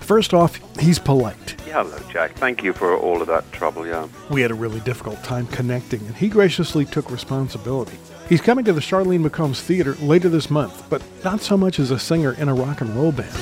First off, he's polite. Yeah, hello, Jack. Thank you for all of that trouble, yeah. We had a really difficult time connecting, and he graciously took responsibility. He's coming to the Charlene McCombs Theater later this month, but not so much as a singer in a rock and roll band.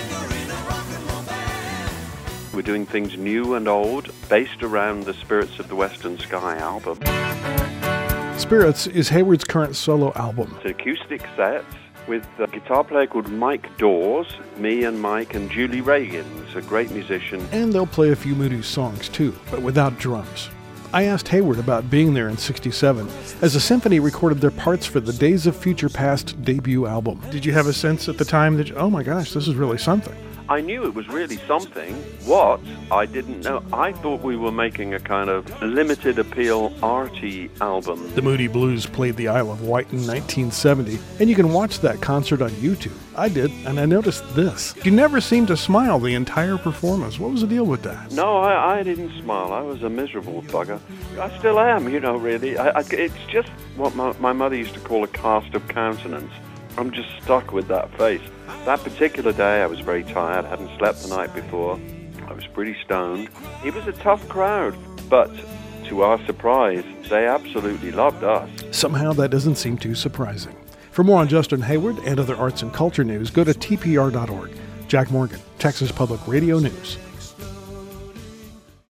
We're doing things new and old, based around the Spirits of the Western Sky album. Spirits is Hayward's current solo album. It's an acoustic set with a guitar player called Mike Dawes, me and Mike, and Julie Reagan, who's a great musician. And they'll play a few Moody songs too, but without drums. I asked Hayward about being there in '67 as the symphony recorded their parts for the Days of Future Past debut album. Did you have a sense at the time that, oh my gosh, this is really something? I knew it was really something. What? I didn't know. I thought we were making a kind of limited appeal arty album. The Moody Blues played the Isle of Wight in 1970, and you can watch that concert on YouTube. I did, and I noticed this. You never seemed to smile the entire performance. What was the deal with that? No, I didn't smile. I was a miserable bugger. I still am, really. It's just what my mother used to call a cast of countenance. I'm just stuck with that face. That particular day, I was very tired, hadn't slept the night before. I was pretty stoned. It was a tough crowd, but to our surprise, they absolutely loved us. Somehow that doesn't seem too surprising. For more on Justin Hayward and other arts and culture news, go to tpr.org. Jack Morgan, Texas Public Radio News.